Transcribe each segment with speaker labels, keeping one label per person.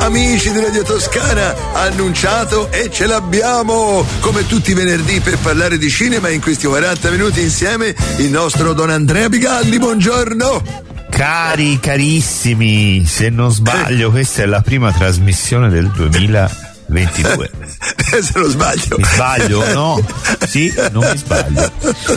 Speaker 1: amici di Radio Toscana, annunciato e ce l'abbiamo come tutti i venerdì per parlare di cinema in questi 40 minuti insieme il nostro Don Andrea Bigalli. Buongiorno.
Speaker 2: Carissimi, se non sbaglio questa è la prima trasmissione del 2022.
Speaker 1: Se non sbaglio.
Speaker 2: Mi sbaglio? No? Sì, non mi sbaglio.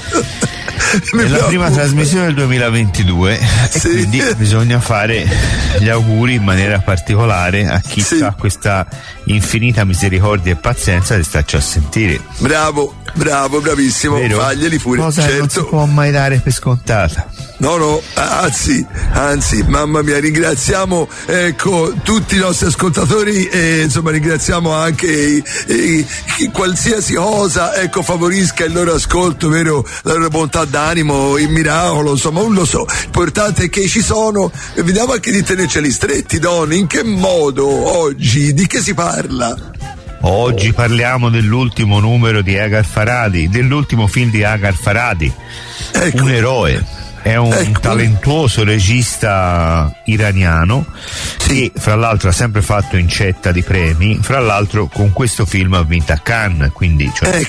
Speaker 2: È la prima trasmissione del 2022 e sì, quindi bisogna fare gli auguri in maniera particolare a chi ha questa infinita misericordia e pazienza di starci a sentire.
Speaker 1: Bravo, bravissimo.
Speaker 2: Vero?
Speaker 1: Faglieli pure.
Speaker 2: Cosa
Speaker 1: certo.
Speaker 2: Non si può mai dare per scontata.
Speaker 1: No, anzi, mamma mia, ringraziamo tutti i nostri ascoltatori e insomma ringraziamo anche qualsiasi cosa favorisca il loro ascolto, vero? La loro bontà d'animo, il miracolo, insomma, non lo so. L'importante è che ci sono. Vediamo anche di tenerceli stretti, Don. In che modo oggi? Di che si parla?
Speaker 2: Oggi parliamo dell'ultimo numero di Agar Farhadi, dell'ultimo film di Agar Farhadi, Un eroe. È un talentuoso regista iraniano che fra l'altro ha sempre fatto incetta di premi, fra l'altro con questo film ha vinto a Cannes, quindi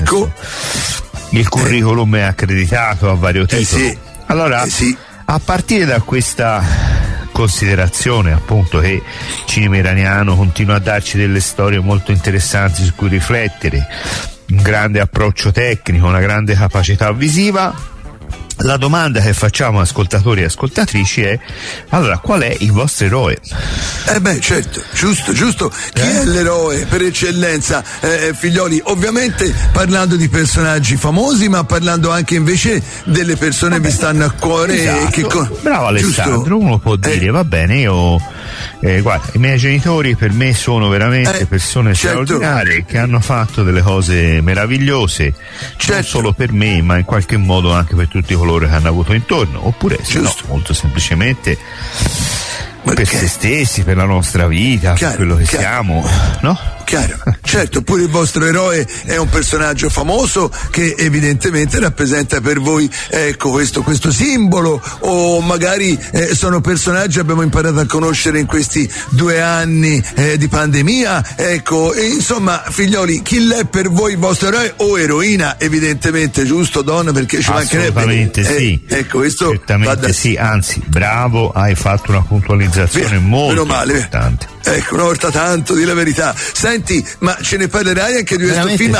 Speaker 2: il curriculum è accreditato a vario titolo. Allora, a partire da questa considerazione appunto che il cinema iraniano continua a darci delle storie molto interessanti su cui riflettere, un grande approccio tecnico, una grande capacità visiva, la domanda che facciamo ascoltatori e ascoltatrici è: allora, qual è il vostro eroe?
Speaker 1: Certo, giusto. Chi è l'eroe per eccellenza, figlioli? Ovviamente parlando di personaggi famosi, ma parlando anche invece delle persone che vi stanno a cuore.
Speaker 2: Esatto. Bravo Alessandro, giusto? Uno può dire va bene, io guarda, i miei genitori per me sono veramente persone straordinarie che hanno fatto delle cose meravigliose, non solo per me ma in qualche modo anche per tutti coloro che hanno avuto intorno, oppure se no, molto semplicemente per se stessi, per la nostra vita, per quello che siamo, no?
Speaker 1: Chiaro, certo, pure il vostro eroe è un personaggio famoso che evidentemente rappresenta per voi questo simbolo, o magari sono personaggi che abbiamo imparato a conoscere in questi 2 anni di pandemia, insomma, figlioli, chi è per voi il vostro eroe o eroina? Evidentemente, giusto, Don? Perché ci mancherebbe.
Speaker 2: Assolutamente sì.
Speaker 1: Questo
Speaker 2: certamente sì, anzi, bravo, hai fatto una puntualizzazione molto importante.
Speaker 1: Una volta tanto, di la verità. Senti, ma ce ne parlerai anche di questo film?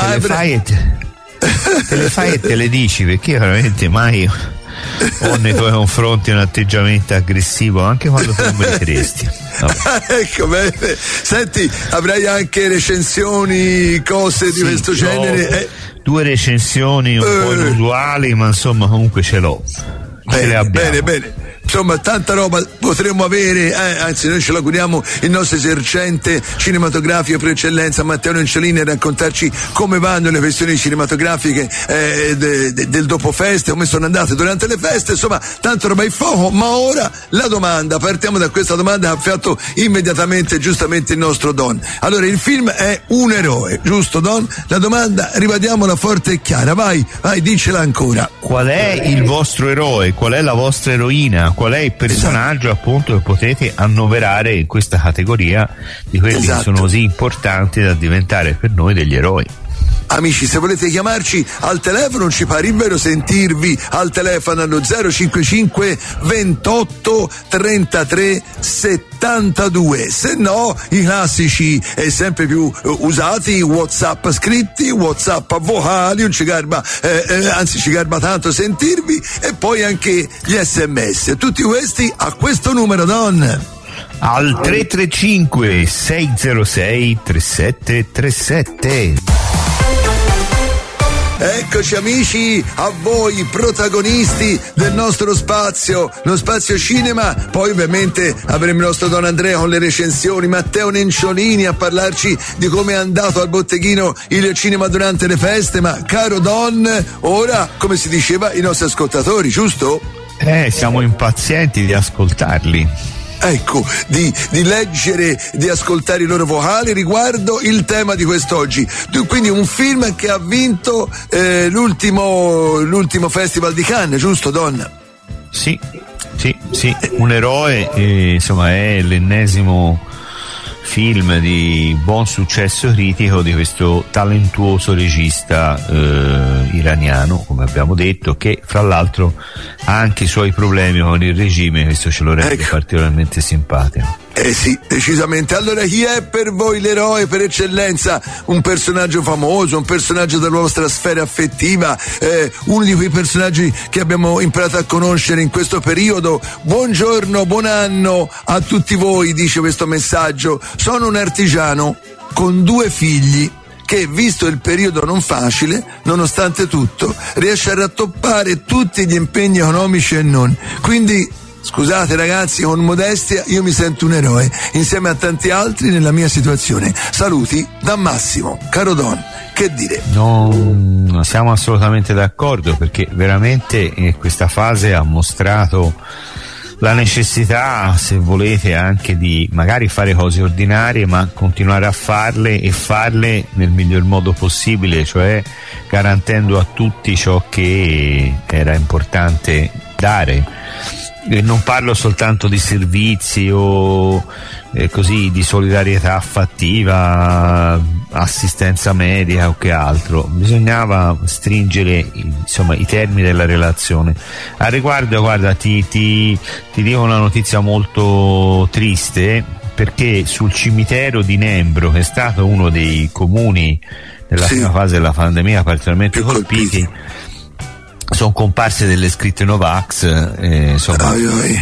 Speaker 2: Te le fai e te le dici, perché io veramente mai ho nei tuoi confronti un atteggiamento aggressivo, anche quando tu non me li cresti.
Speaker 1: Bene. Senti, avrai anche recensioni, cose di questo genere?
Speaker 2: 2 recensioni un po' inusuali, ma insomma comunque ce l'ho.
Speaker 1: Bene. Insomma, tanta roba potremmo avere, anzi noi ce l'auguriamo, il nostro esercente cinematografico per eccellenza Matteo Nenciolini a raccontarci come vanno le questioni cinematografiche del dopo feste, come sono andate durante le feste, insomma tanta roba in fuoco. Ma ora la domanda, partiamo da questa domanda che ha fatto immediatamente giustamente il nostro Don. Allora, il film è Un eroe, giusto, Don? La domanda, ribadiamola forte e chiara, vai, dicela ancora.
Speaker 2: Qual è il vostro eroe? Qual è la vostra eroina? Qual è il personaggio appunto che potete annoverare in questa categoria di quelli che sono così importanti da diventare per noi degli eroi?
Speaker 1: Amici, se volete chiamarci al telefono, ci fa libero sentirvi al telefono allo 055 28 33 72. Se no, i classici e sempre più usati WhatsApp scritti, WhatsApp vocali, non ci garba, anzi ci garba tanto sentirvi, e poi anche gli SMS. Tutti questi a questo numero, Don.
Speaker 2: Al 335 606 3737.
Speaker 1: Eccoci amici, a voi protagonisti del nostro spazio, lo spazio cinema. Poi ovviamente avremo il nostro Don Andrea con le recensioni, Matteo Nenciolini a parlarci di come è andato al botteghino il cinema durante le feste. Ma caro Don, ora, come si diceva, i nostri ascoltatori, giusto?
Speaker 2: Siamo impazienti di ascoltarli.
Speaker 1: Di leggere, di ascoltare i loro vocali riguardo il tema di quest'oggi. Quindi un film che ha vinto l'ultimo Festival di Cannes, giusto, Don?
Speaker 2: Sì, Un eroe, insomma, è l'ennesimo film di buon successo critico di questo talentuoso regista iraniano, come abbiamo detto, che fra l'altro ha anche i suoi problemi con il regime, questo ce lo rende particolarmente simpatico.
Speaker 1: Sì, decisamente. Allora, chi è per voi l'eroe per eccellenza? Un personaggio famoso, un personaggio della vostra sfera affettiva, uno di quei personaggi che abbiamo imparato a conoscere in questo periodo? Buongiorno, buon anno a tutti voi, dice questo messaggio. Sono un artigiano con 2 figli che, visto il periodo non facile, nonostante tutto, riesce a rattoppare tutti gli impegni economici e non. Quindi, scusate ragazzi, con modestia io mi sento un eroe insieme a tanti altri nella mia situazione. Saluti da Massimo. Caro Don, che dire?
Speaker 2: Non siamo assolutamente d'accordo, perché veramente questa fase ha mostrato la necessità, se volete, anche di magari fare cose ordinarie, ma continuare a farle e farle nel miglior modo possibile, cioè garantendo a tutti ciò che era importante dare. E non parlo soltanto di servizi o così di solidarietà affettiva, assistenza medica o che altro. Bisognava stringere insomma i termini della relazione. Al riguardo, guarda, ti dico una notizia molto triste, perché sul cimitero di Nembro, che è stato uno dei comuni nella prima fase della pandemia particolarmente colpiti, sono comparse delle scritte Novax, insomma,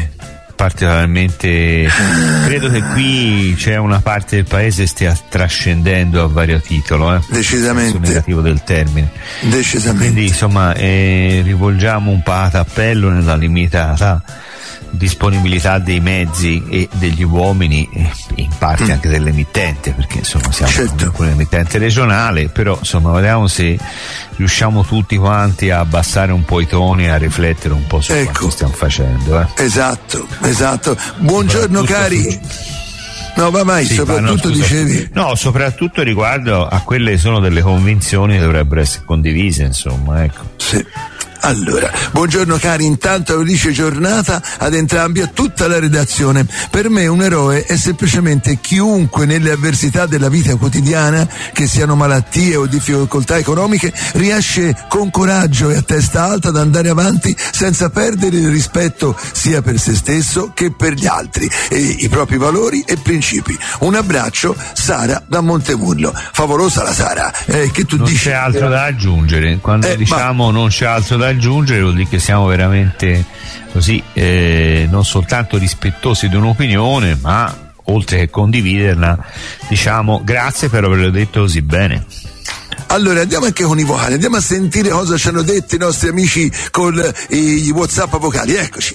Speaker 2: particolarmente. Credo che qui c'è una parte del paese stia trascendendo a vario titolo,
Speaker 1: decisamente,
Speaker 2: nel negativo del termine,
Speaker 1: decisamente.
Speaker 2: Quindi insomma rivolgiamo un pat appello nella limitata disponibilità dei mezzi e degli uomini, e in parte anche dell'emittente, perché insomma siamo un emittente regionale, però insomma vediamo se riusciamo tutti quanti a abbassare un po' i toni e a riflettere un po' su quanto stiamo facendo.
Speaker 1: Esatto. Buongiorno cari. No, ma mai, soprattutto dicevi?
Speaker 2: No, soprattutto riguardo a quelle che sono delle convinzioni che dovrebbero essere condivise, insomma, ecco.
Speaker 1: Sì. Allora, buongiorno cari, intanto felice giornata ad entrambi, a tutta la redazione. Per me un eroe è semplicemente chiunque nelle avversità della vita quotidiana, che siano malattie o difficoltà economiche, riesce con coraggio e a testa alta ad andare avanti senza perdere il rispetto sia per se stesso che per gli altri e i propri valori e principi. Un abbraccio, Sara da Montemurlo. Favolosa la Sara, che tu
Speaker 2: non
Speaker 1: dici?
Speaker 2: Non c'è altro da aggiungere, quando diciamo non c'è altro da aggiungere vuol dire che siamo veramente così non soltanto rispettosi di un'opinione, ma oltre che condividerla diciamo grazie per averlo detto così bene.
Speaker 1: Allora andiamo anche con i vocali, andiamo a sentire cosa ci hanno detto i nostri amici con i WhatsApp vocali. Eccoci.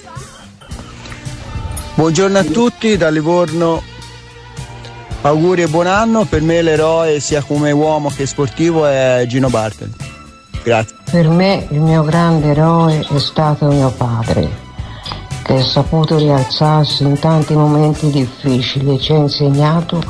Speaker 3: Buongiorno a tutti da Livorno, auguri e buon anno. Per me l'eroe sia come uomo che sportivo è Gino Bartoli. Grazie.
Speaker 4: Per me il mio grande eroe è stato mio padre, che ha saputo rialzarsi in tanti momenti difficili e ci ha insegnato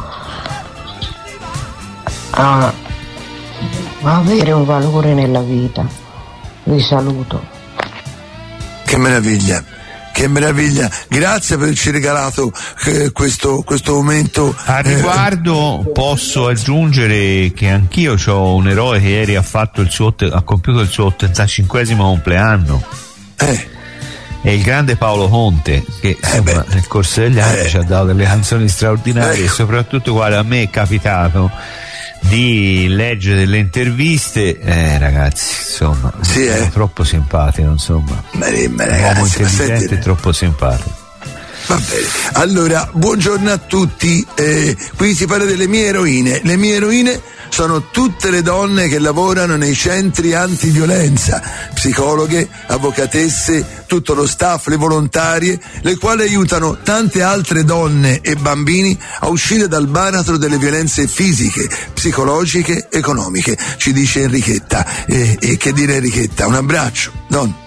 Speaker 4: a avere un valore nella vita. Vi saluto.
Speaker 1: Che meraviglia, grazie per averci regalato questo momento.
Speaker 2: A riguardo posso aggiungere che anch'io ho un eroe che ieri ha compiuto il suo 85esimo compleanno. È il grande Paolo Conte, che insomma, nel corso degli anni ci ha dato delle canzoni straordinarie e soprattutto, guarda, a me è capitato di leggere delle interviste, ragazzi, insomma, è troppo simpatico, insomma, un uomo intelligente e troppo simpatico.
Speaker 1: Va bene, allora buongiorno a tutti, qui si parla delle mie eroine. Le mie eroine sono tutte le donne che lavorano nei centri antiviolenza, psicologhe, avvocatesse, tutto lo staff, le volontarie, le quali aiutano tante altre donne e bambini a uscire dal baratro delle violenze fisiche, psicologiche, economiche, ci dice Enrichetta. E che dire Enrichetta? Un abbraccio, Don.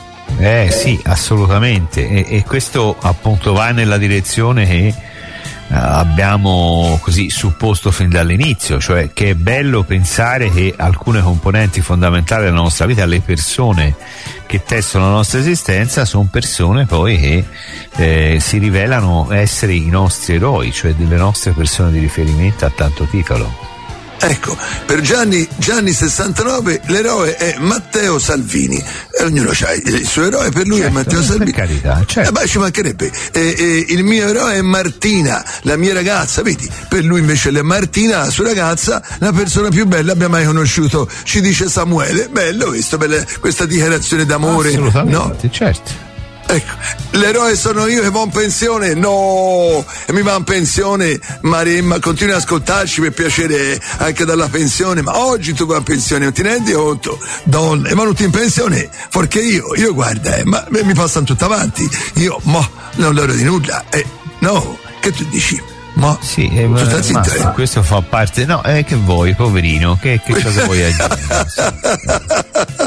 Speaker 2: Sì, assolutamente, e questo appunto va nella direzione che abbiamo così supposto fin dall'inizio, cioè che è bello pensare che alcune componenti fondamentali della nostra vita, le persone che testano la nostra esistenza, sono persone poi che si rivelano essere i nostri eroi, cioè delle nostre persone di riferimento a tanto titolo.
Speaker 1: Ecco, per Gianni 69 l'eroe è Matteo Salvini, e ognuno ha il suo eroe, per lui
Speaker 2: certo,
Speaker 1: è Matteo Salvini.
Speaker 2: Per carità, certo.
Speaker 1: Ma ci mancherebbe. Il mio eroe è Martina, la mia ragazza, vedi, per lui invece è Martina, la sua ragazza, la persona più bella abbia mai conosciuto, ci dice Samuele. Bello questo, bella, questa dichiarazione d'amore.
Speaker 2: Assolutamente,
Speaker 1: no?
Speaker 2: Certo.
Speaker 1: Ecco, l'eroe sono io che vado in pensione, no, e mi va in pensione, Maremma, continui ad ascoltarci per piacere anche dalla pensione, ma oggi tu vai in pensione, non ti rendi conto? Donne, vanno tutti in pensione, perché io guarda, ma mi passano tutto avanti, io, non loro di nulla, no, che tu dici? Ma
Speaker 2: sì, ma questo fa parte, no, che vuoi, poverino, che cosa vuoi aggiungere?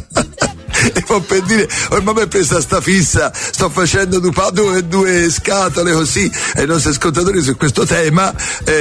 Speaker 1: E poi per dire, ormai mi è presa sta fissa, sto facendo due scatole così ai nostri ascoltatori su questo tema,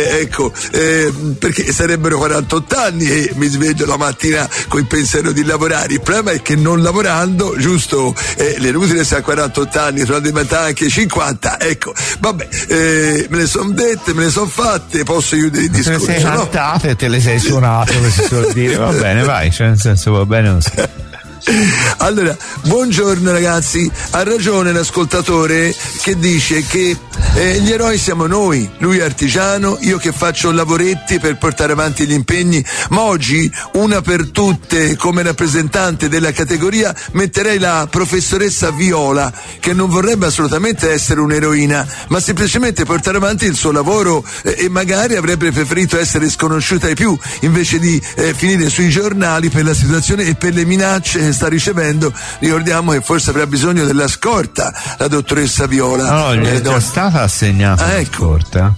Speaker 1: perché sarebbero 48 anni e mi sveglio la mattina con il pensiero di lavorare. Il problema è che non lavorando, giusto, le inutile se a 48 anni sono diventati anche 50, ecco, vabbè, me le sono dette, me le sono fatte, posso chiudere il discorso,
Speaker 2: te le sei cantate e te le sei suonate, come si suol dire, va bene, vai, cioè nel senso va bene così.
Speaker 1: Allora, buongiorno ragazzi, ha ragione l'ascoltatore che dice che gli eroi siamo noi, lui è artigiano, io che faccio lavoretti per portare avanti gli impegni, ma oggi una per tutte come rappresentante della categoria metterei la professoressa Viola, che non vorrebbe assolutamente essere un'eroina, ma semplicemente portare avanti il suo lavoro e magari avrebbe preferito essere sconosciuta ai più invece di finire sui giornali per la situazione e per le minacce che sta ricevendo. Ricordiamo che forse avrà bisogno della scorta la dottoressa Viola.
Speaker 2: No, gli è già stata assegnata la scorta.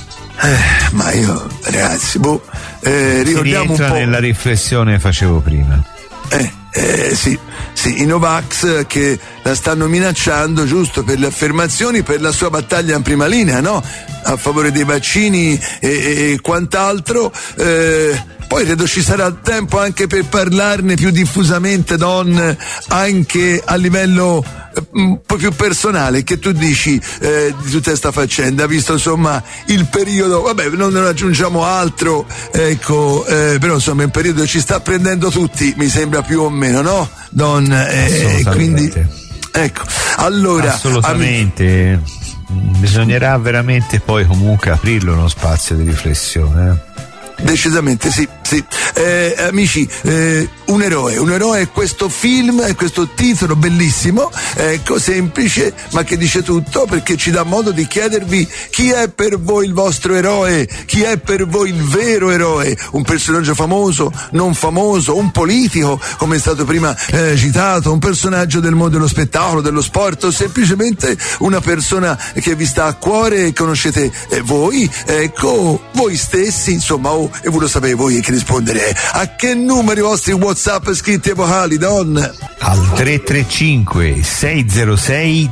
Speaker 1: Ma io, ragazzi, ricordiamo un po'.
Speaker 2: Nella riflessione che facevo prima.
Speaker 1: Sì, i Novax che la stanno minacciando giusto per le affermazioni, per la sua battaglia in prima linea, no? A favore dei vaccini e quant'altro. Poi credo ci sarà tempo anche per parlarne più diffusamente, Don, anche a livello un po' più personale. Che tu dici di tutta questa faccenda, visto insomma il periodo, vabbè, non aggiungiamo altro, ecco, però insomma il periodo ci sta prendendo tutti, mi sembra, più o meno, no, Don? Quindi ecco, allora
Speaker 2: assolutamente bisognerà veramente poi comunque aprirlo uno spazio di riflessione.
Speaker 1: Decisamente sì. Amici, un eroe è questo film, è questo titolo bellissimo, ecco, semplice ma che dice tutto, perché ci dà modo di chiedervi chi è per voi il vostro eroe, chi è per voi il vero eroe, un personaggio famoso, non famoso, un politico come è stato prima citato, un personaggio del mondo dello spettacolo, dello sport, o semplicemente una persona che vi sta a cuore e conoscete voi, ecco, voi stessi, insomma, e voi lo sapete voi che rispondere. A che numeri i vostri WhatsApp scritti e vocali, Don?
Speaker 2: Al 335 606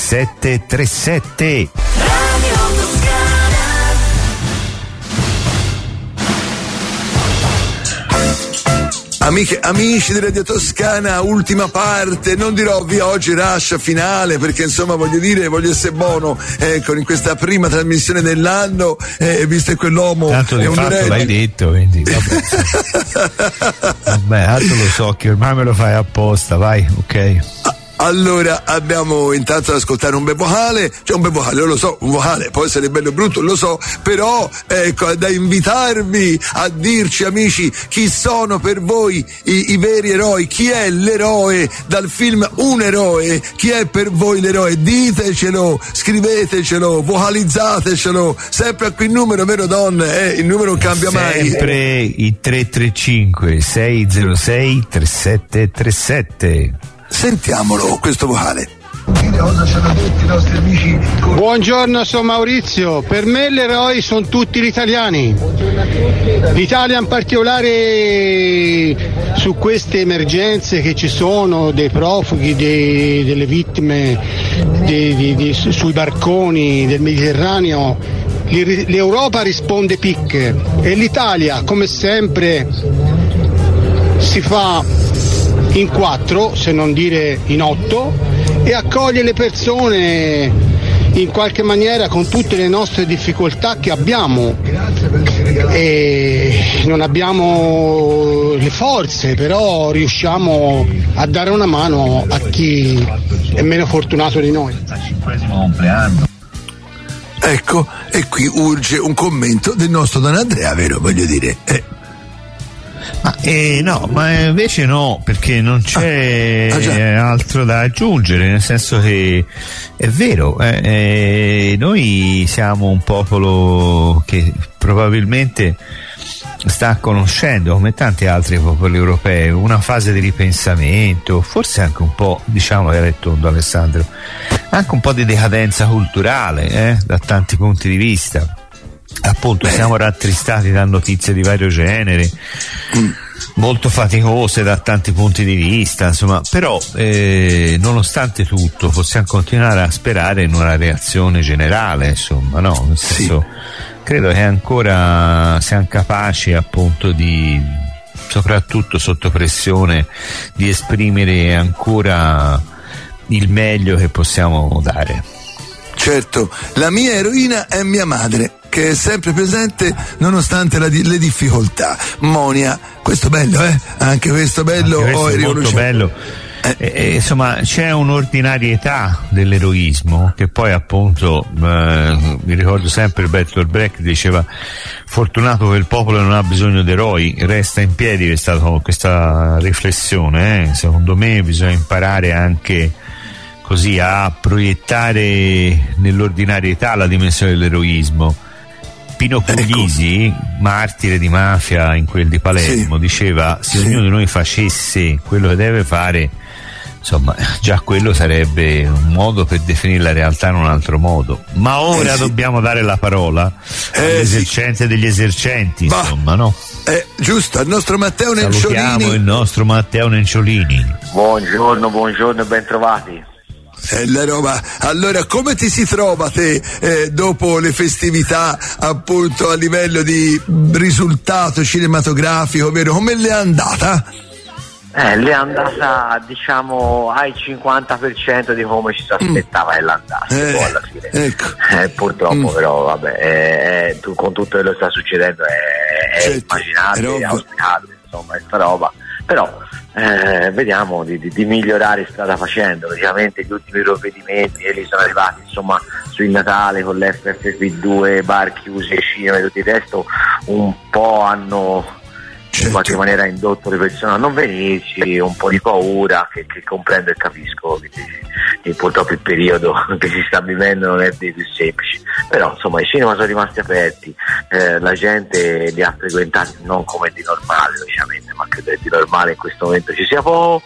Speaker 2: 3737.
Speaker 1: Amici di Radio Toscana, ultima parte, non dirò via oggi rush finale, perché insomma voglio essere buono, ecco, in questa prima trasmissione dell'anno, visto che quell'uomo
Speaker 2: tanto
Speaker 1: è
Speaker 2: di fatto l'hai detto, quindi vabbè, altro lo so che ormai me lo fai apposta, vai, ok.
Speaker 1: Allora abbiamo intanto ad ascoltare un bel vocale, lo so, un vocale, può essere bello o brutto, lo so, però ecco, è da invitarvi a dirci, amici, chi sono per voi i veri eroi, chi è l'eroe dal film Un eroe, chi è per voi l'eroe, ditecelo, scrivetecelo, vocalizzatecelo, sempre a quel numero, vero Don? Il numero non cambia mai.
Speaker 2: Sempre il 335 606 3737.
Speaker 1: Sentiamolo questo vocale.
Speaker 5: Buongiorno, sono Maurizio. Per me gli eroi sono tutti gli italiani. L'Italia in particolare su queste emergenze che ci sono, dei profughi, delle vittime sui barconi del Mediterraneo. l'Europa risponde picche e l'Italia, come sempre, si fa in 4, se non dire in 8, e accoglie le persone in qualche maniera con tutte le nostre difficoltà che abbiamo, e non abbiamo le forze, però riusciamo a dare una mano a chi è meno fortunato di noi.
Speaker 1: Ecco, e qui urge un commento del nostro Don Andrea, vero? Voglio dire.
Speaker 2: No, ma invece no, perché non c'è altro da aggiungere, nel senso che è vero, noi siamo un popolo che probabilmente sta conoscendo, come tanti altri popoli europei, una fase di ripensamento, forse anche un po', diciamo, che ha detto Don Alessandro, anche un po' di decadenza culturale, da tanti punti di vista. Appunto, siamo rattristati da notizie di vario genere, molto faticose da tanti punti di vista, insomma, però nonostante tutto possiamo continuare a sperare in una reazione generale, insomma, no? Nel senso, credo che ancora siamo capaci, appunto, di, soprattutto sotto pressione, di esprimere ancora il meglio che possiamo dare.
Speaker 1: Certo, la mia eroina è mia madre, che è sempre presente nonostante le difficoltà. Monia, questo bello, anche questo bello.
Speaker 2: Anche questo è molto bello. Insomma, c'è un'ordinarietà dell'eroismo che poi, appunto, mi ricordo sempre Bertolt Brecht diceva: fortunato che il popolo non ha bisogno di eroi. Resta in piedi questa riflessione, secondo me bisogna imparare anche così a proiettare nell'ordinarietà la dimensione dell'eroismo. Pino Puglisi, martire di mafia in quel di Palermo, diceva: se ognuno di noi facesse quello che deve fare, insomma, già quello sarebbe un modo per definire la realtà in un altro modo. Ma ora dobbiamo dare la parola all'esercente degli esercenti, insomma, no?
Speaker 1: Giusto, al nostro Matteo Nenciolini.
Speaker 2: Salutiamo il nostro Matteo Nenciolini.
Speaker 6: Buongiorno e ben trovati.
Speaker 1: La roba. Allora, come ti si trova te dopo le festività, appunto, a livello di risultato cinematografico, vero? Come le è andata?
Speaker 6: Le è andata, diciamo, al 50% di come ci si aspettava che l'andasse alla fine.
Speaker 1: Ecco.
Speaker 6: Purtroppo, però, vabbè, con tutto quello che sta succedendo è immaginabile, è auspicabile, insomma, questa roba. Però vediamo di migliorare strada facendo. Logicamente gli ultimi provvedimenti li sono arrivati, insomma, sul Natale con l'FFP2, bar chiusi e cinema e tutto il resto, un po' hanno in qualche maniera indotto le persone a non venirci, un po' di paura che comprendo e capisco, e purtroppo il periodo che si sta vivendo non è dei più semplici, però insomma i cinema sono rimasti aperti, la gente li ha frequentati non come di normale, logicamente, ma credo che di normale in questo momento ci sia poco,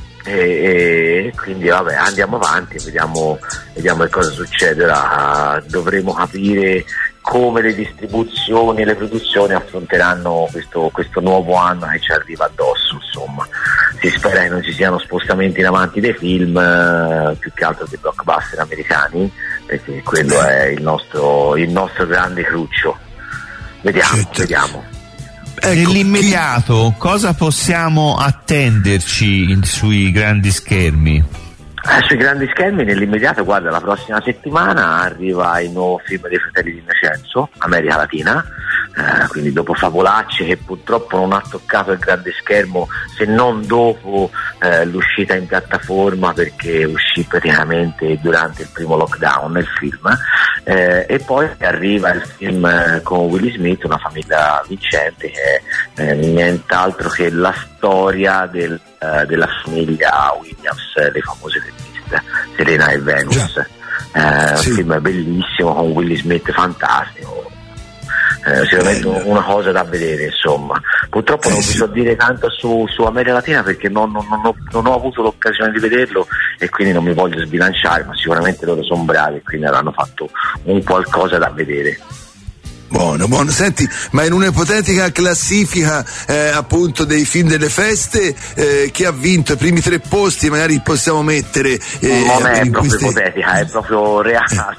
Speaker 6: e quindi vabbè, andiamo avanti, vediamo che cosa succede. Ora dovremo capire come le distribuzioni e le produzioni affronteranno questo nuovo anno che ci arriva addosso, insomma. Si spera che non ci siano spostamenti in avanti dei film, più che altro dei blockbuster americani, perché quello è il nostro grande cruccio. Vediamo.
Speaker 2: Ecco, nell'immediato cosa possiamo attenderci sui grandi schermi?
Speaker 6: Sui grandi schermi nell'immediato, guarda, la prossima settimana arriva il nuovo film dei Fratelli di Innocenzo, America Latina, quindi dopo Favolacce, che purtroppo non ha toccato il grande schermo se non dopo l'uscita in piattaforma, perché uscì praticamente durante il primo lockdown il film, e poi arriva il film con Will Smith, Una famiglia vincente, che è nient'altro che la storia della famiglia Williams, le famose tenniste Serena e Venus. Un film bellissimo con Will Smith fantastico, sicuramente una cosa da vedere, insomma. Purtroppo non vi so dire tanto su America Latina, perché non ho avuto l'occasione di vederlo e quindi non mi voglio sbilanciare, ma sicuramente loro sono bravi e quindi avranno fatto un qualcosa da vedere.
Speaker 1: Buono. Senti, ma in un'ipotetica classifica appunto dei film delle feste, chi ha vinto i primi 3 posti magari possiamo mettere
Speaker 6: non è proprio ipotetica, è proprio reale.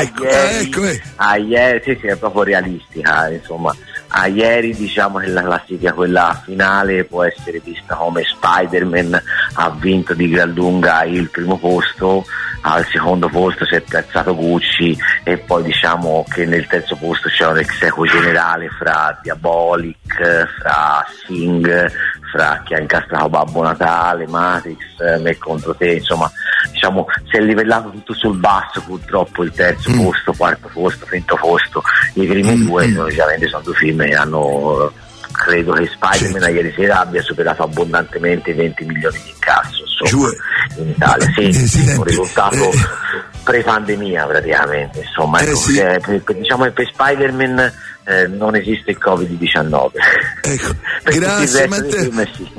Speaker 6: A ieri sì, è proprio realistica, insomma. A ieri diciamo che la classifica, quella finale, può essere vista come Spider-Man ha vinto di gran lunga il primo posto, al secondo posto si è piazzato Gucci, e poi diciamo che nel terzo posto c'è un ex equo generale fra Diabolic, fra Sing, fra chi ha incastrato Babbo Natale, Matrix, Me contro te, insomma diciamo si è livellato tutto sul basso. Purtroppo il terzo posto, quarto posto, quinto posto, i primi 2 logicamente sono 2 film che hanno, credo che Spider-Man ieri sera abbia superato abbondantemente i 20 milioni di incasso, insomma, in Italia. Sì, un risultato pre-pandemia praticamente, insomma. Diciamo che per Spider-Man non esiste il Covid-19.
Speaker 1: Ecco. Grazie Matteo.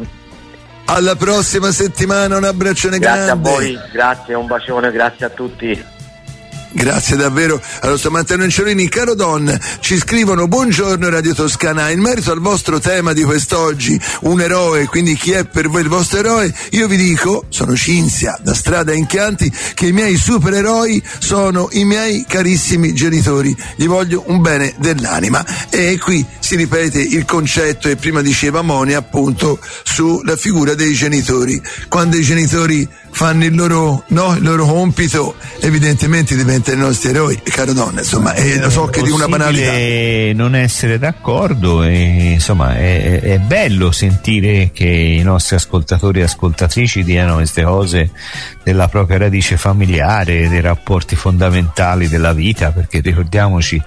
Speaker 1: Alla prossima settimana, un abbraccione grande.
Speaker 6: Grazie a voi, grazie, un bacione, grazie a tutti.
Speaker 1: Grazie davvero al nostro Matteo Nenciolini. Caro Don, ci scrivono: buongiorno Radio Toscana, in merito al vostro tema di quest'oggi, un eroe, quindi chi è per voi il vostro eroe? Io vi dico, sono Cinzia da Strada in Chianti, che i miei supereroi sono i miei carissimi genitori, gli voglio un bene dell'anima. E qui si ripete il concetto che prima diceva Moni, appunto sulla figura dei genitori. Quando i genitori fanno il loro compito, evidentemente diventano i nostri eroi, caro Donna, insomma, lo so che di una banalità
Speaker 2: non essere d'accordo, e insomma è bello sentire che i nostri ascoltatori e ascoltatrici diano queste cose della propria radice familiare, dei rapporti fondamentali della vita, perché ricordiamoci,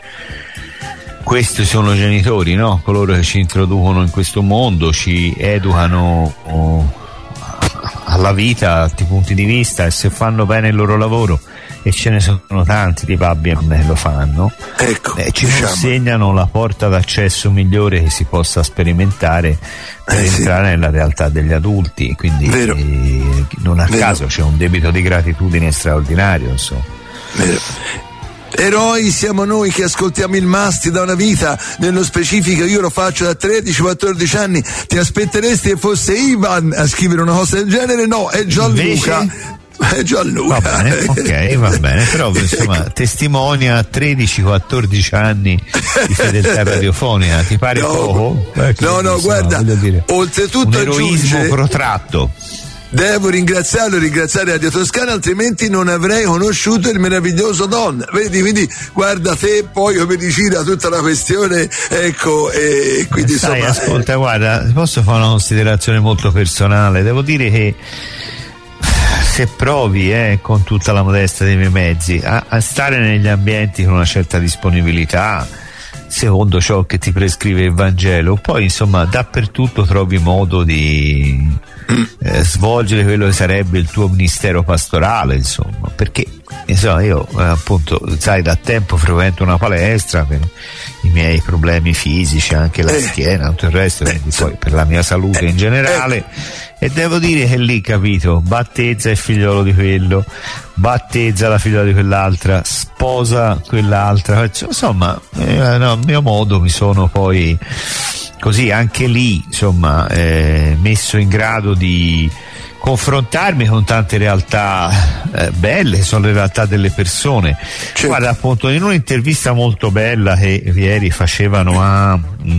Speaker 2: questi sono i genitori, no? Coloro che ci introducono in questo mondo, ci educano alla vita, a altri punti di vista, e se fanno bene il loro lavoro, e ce ne sono tanti di babbi e me lo fanno,
Speaker 1: ecco,
Speaker 2: ci consegnano la porta d'accesso migliore che si possa sperimentare per entrare nella realtà degli adulti, quindi non a caso c'è un debito di gratitudine straordinario, insomma.
Speaker 1: Eroi siamo noi che ascoltiamo il Masti da una vita, nello specifico io lo faccio da 13-14 anni. Ti aspetteresti che fosse Ivan a scrivere una cosa del genere? No, è Gianluca. È Gianluca.
Speaker 2: Va bene, ok, va bene, però insomma testimonia 13-14 anni di fedeltà radiofonica, ti pare poco?
Speaker 1: No, guarda, oltretutto
Speaker 2: un eroismo protratto.
Speaker 1: Devo ringraziare Radio Toscana, altrimenti non avrei conosciuto il meraviglioso Don. Vedi, quindi guarda te, poi come gira tutta la questione, ecco, e quindi insomma.
Speaker 2: Ascolta, guarda, posso fare una considerazione molto personale? Devo dire che se provi, con tutta la modestia dei miei mezzi, a stare negli ambienti con una certa disponibilità, secondo ciò che ti prescrive il Vangelo, poi insomma dappertutto trovi modo di svolgere quello che sarebbe il tuo ministero pastorale, insomma, perché insomma io appunto, sai, da tempo frequento una palestra per i miei problemi fisici, anche la schiena, tutto il resto, quindi poi per la mia salute in generale, e devo dire che lì, capito, battezza il figliolo di quello, battezza la figlia di quell'altra, sposa quell'altra, insomma a mio modo mi sono poi così anche lì insomma messo in grado di confrontarmi con tante realtà belle, sono le realtà delle persone. Guarda, appunto, in un'intervista molto bella che ieri facevano a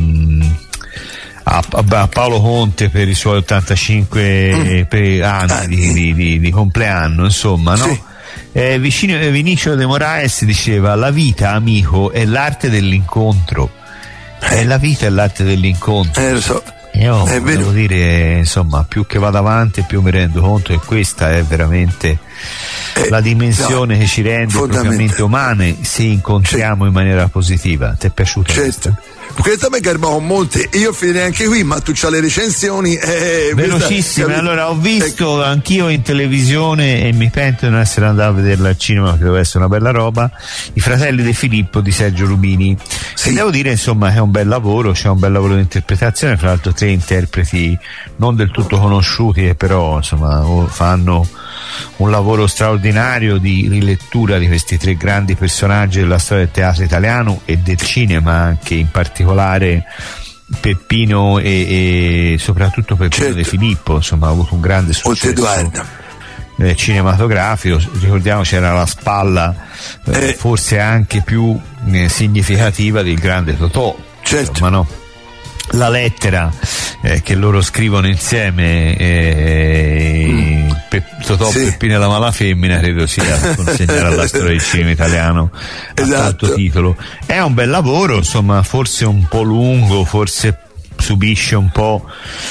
Speaker 2: Paolo Conte per i suoi 85 anni di compleanno, insomma, no? Vinicio de Moraes diceva: la vita, amico, è l'arte dell'incontro. La vita è l'arte dell'incontro.
Speaker 1: Lo so.
Speaker 2: Io devo dire, insomma, più che vado avanti più mi rendo conto che questa è veramente la dimensione che ci rende propriamente umane, se incontriamo in maniera positiva. Ti è piaciuto?
Speaker 1: Certo. Questa mi garba con molte, io finirei anche qui, ma tu c'hai le recensioni
Speaker 2: velocissime. Allora, ho visto anch'io in televisione, e mi pento di non essere andato a vederla al cinema, che doveva essere una bella roba, I Fratelli di Filippo di Sergio Rubini, e devo dire insomma che è un bel lavoro, c'è un bel lavoro di interpretazione, fra l'altro 3 interpreti non del tutto conosciuti, che però insomma fanno un lavoro straordinario di rilettura di questi tre grandi personaggi della storia del teatro italiano e del cinema, anche in particolare Peppino e soprattutto Peppino De Filippo, insomma, ha avuto un grande successo cinematografico. Ricordiamo c'era la spalla forse anche più significativa del grande Totò, insomma, no? La lettera che loro scrivono insieme, Totò, Peppino e la mala femmina, credo sia da consegnare alla storia del cinema italiano a tanto titolo. È un bel lavoro, insomma, forse un po' lungo, forse subisce un po'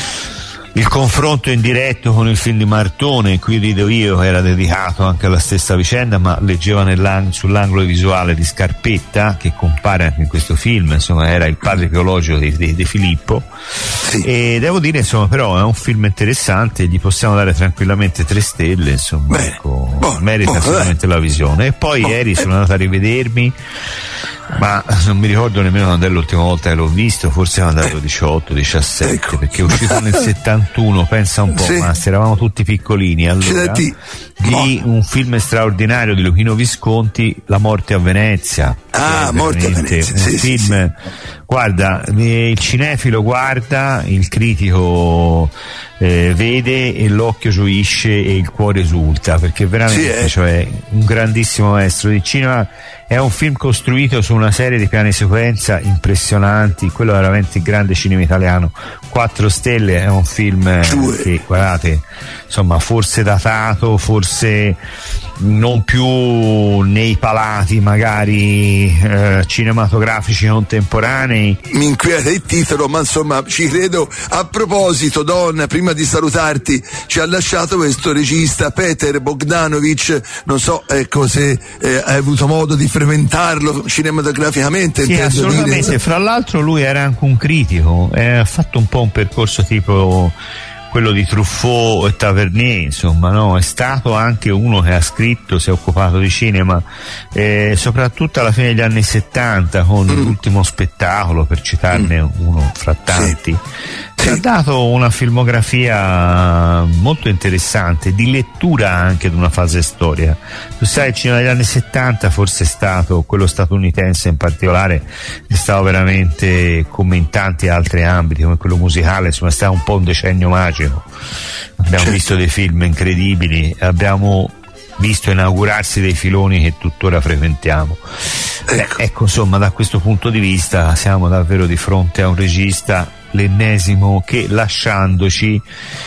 Speaker 2: il confronto in diretto con il film di Martone, qui rido io, era dedicato anche alla stessa vicenda, ma leggeva sull'angolo visuale di Scarpetta, che compare anche in questo film, insomma era il padre biologico di De Filippo, e devo dire, insomma, però è un film interessante, gli possiamo dare tranquillamente 3 stelle, insomma. Merita assolutamente la visione. E poi ieri sono andato a rivedermi, ma non mi ricordo nemmeno quando è l'ultima volta che l'ho visto, forse quando ero 18-17, perché è uscito nel 71, pensa un po', ma eravamo tutti piccolini allora, di un film straordinario di Luchino Visconti, La morte a Venezia.
Speaker 1: Morte a Venezia,
Speaker 2: un film, guarda, il cinefilo guarda, il critico vede e l'occhio gioisce e il cuore esulta, perché veramente cioè, un grandissimo maestro di cinema. È un film costruito su una serie di piani sequenza impressionanti, quello è veramente il grande cinema italiano. 4 stelle, è un film che, guardate, insomma, forse datato, forse non più nei palati magari cinematografici contemporanei.
Speaker 1: Mi inquieta il titolo, ma insomma ci credo. A proposito, Don, prima di salutarti, ci ha lasciato questo regista Peter Bogdanovich, non so se hai avuto modo di frequentarlo cinematograficamente.
Speaker 2: Sì, assolutamente dire. Fra l'altro lui era anche un critico, ha fatto un po' un percorso tipo quello di Truffaut e Tavernier, insomma, no? È stato anche uno che ha scritto, si è occupato di cinema, soprattutto alla fine degli anni 70 con L'ultimo spettacolo, per citarne uno fra tanti. Ha dato una filmografia molto interessante, di lettura anche di una fase storica. Tu sai, il cinema degli anni 70 forse è stato, quello statunitense in particolare, è stato veramente, come in tanti altri ambiti, come quello musicale, insomma, è stato un po' un decennio magico. Abbiamo visto dei film incredibili, abbiamo visto inaugurarsi dei filoni che tuttora frequentiamo. Ecco, insomma, da questo punto di vista siamo davvero di fronte a un regista, l'ennesimo, che lasciandoci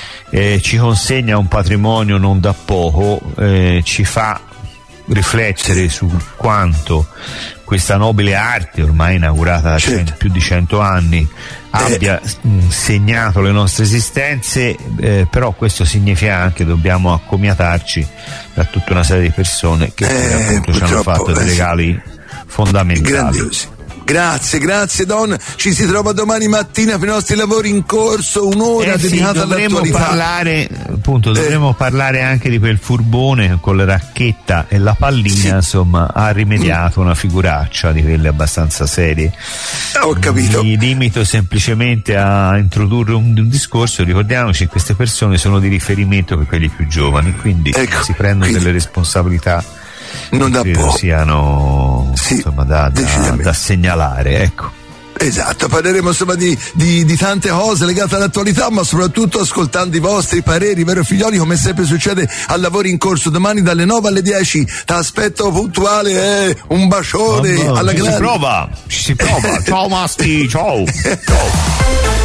Speaker 2: ci consegna un patrimonio non da poco, ci fa riflettere su quanto questa nobile arte, ormai inaugurata da più di 100 anni, abbia segnato le nostre esistenze, però questo significa anche che dobbiamo accomiatarci da tutta una serie di persone che appunto ci hanno fatto dei regali fondamentali.
Speaker 1: Grandiosi. Grazie Don, ci si trova domani mattina per i nostri lavori in corso, un'ora dedicata all'attualità.
Speaker 2: Dovremo parlare anche di quel furbone con la racchetta e la pallina, insomma, ha rimediato una figuraccia di quelle abbastanza serie.
Speaker 1: Ho capito.
Speaker 2: Mi limito semplicemente a introdurre un discorso. Ricordiamoci che queste persone sono di riferimento per quelli più giovani, quindi si prendono delle responsabilità
Speaker 1: non da poco,
Speaker 2: siano insomma da segnalare, ecco.
Speaker 1: Esatto, parleremo insomma di tante cose legate all'attualità, ma soprattutto ascoltando i vostri pareri, vero figlioli, come sempre succede a Lavori in Corso. Domani dalle 9 alle 10 ti aspetto puntuale, un bacione alla grande.
Speaker 2: Ci si prova. Ciao Masti, ciao.